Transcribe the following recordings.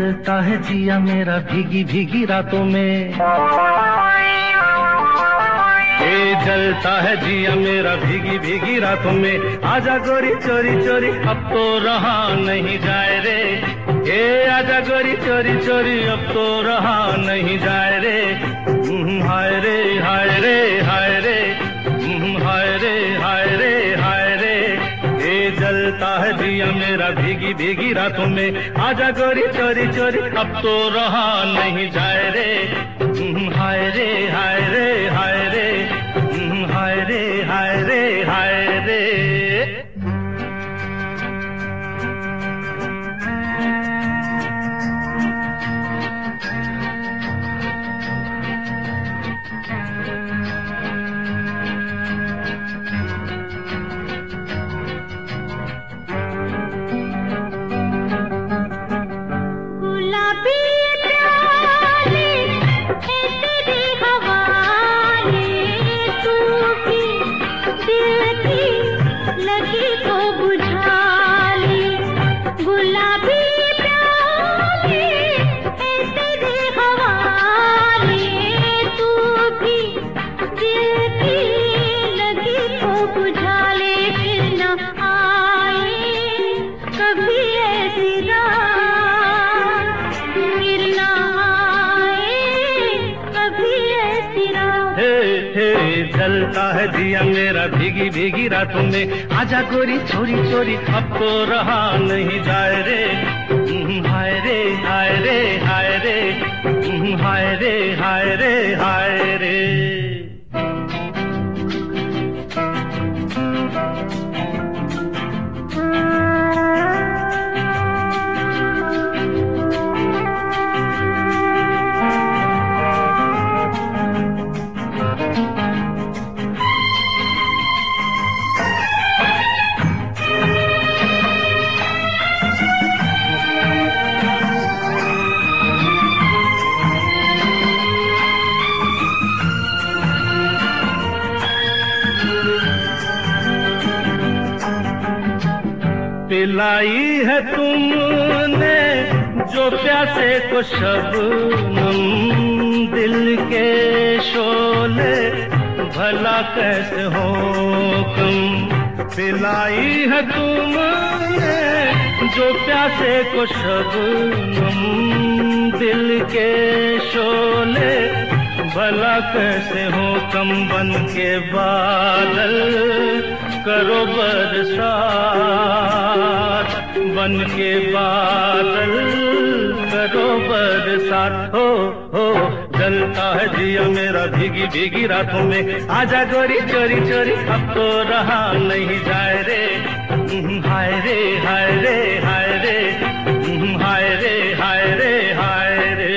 जलता है जिया मेरा भीगी भीगी रातों में, जलता है जिया मेरा भीगी भीगी रातों में। आजा गोरी चोरी चोरी अब तो रहा नहीं जाए रे, आजा गोरी चोरी चोरी अब तो रहा नहीं जाए रे। हाय रे हाय रे हाय रे, हाय रे हाय रे हाय रे, जलता है जिया मेरा भीगी भीगी रातों में। आजा गोरी चोरी चोरी अब तो रहा नहीं जाए रे। हाय रे हाय रे हाय रे, हाय रे हाय रे हाय रे। जलता है जिया मेरा भीगी भीगी रातों में। आजा गोरी चोरी चोरी अब तो रहा नहीं जाए रे। हाय रे हाय रे हाय रे, हाय रे हाय रे हाय रे। पिलाई है तुमने जो प्यासे को शबनम, दिल के शोले भला कैसे हो कम। पिलाई है तुमने जो प्यासे को शबनम, दिल के शोले भला कैसे हो कम। बन के बादल करो बरसात, बन के बादल करो बरसात। हो जलता है जिया मेरा भीगी भीगी रातों में। आजा गोरी चोरी चोरी अब तो रहा नहीं जाए रे। हाय रे हाय रे हाय रे, हाय रे हाय रे हाय रे।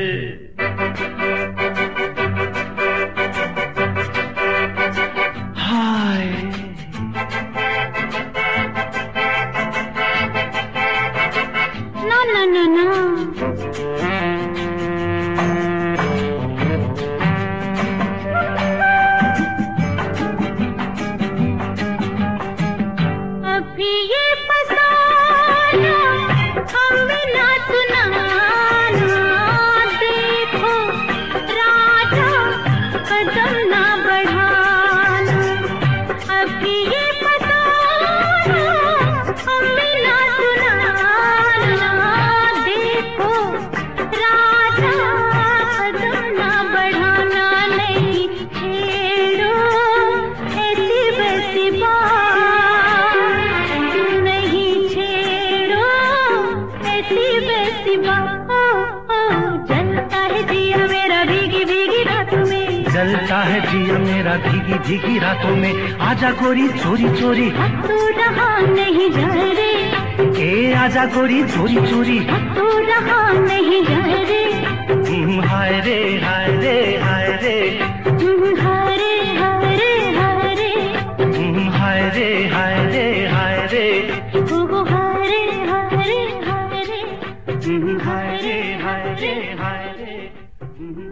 जलता है जिया मेरा भीगी भीगी रातों में। आजा गोरी चोरी चोरी अब तो रहा नहीं जाए रे। आजा गोरी चोरी चोरी अब तो रहा नहीं जाए रे। हाय रे हाय रे हाय रे, हाय रे हाय रे हाय रे, हाय रे हाय रे हाय रे, हाय रे हाय रे हाय रे, हाय रे हाय रे हाय रे।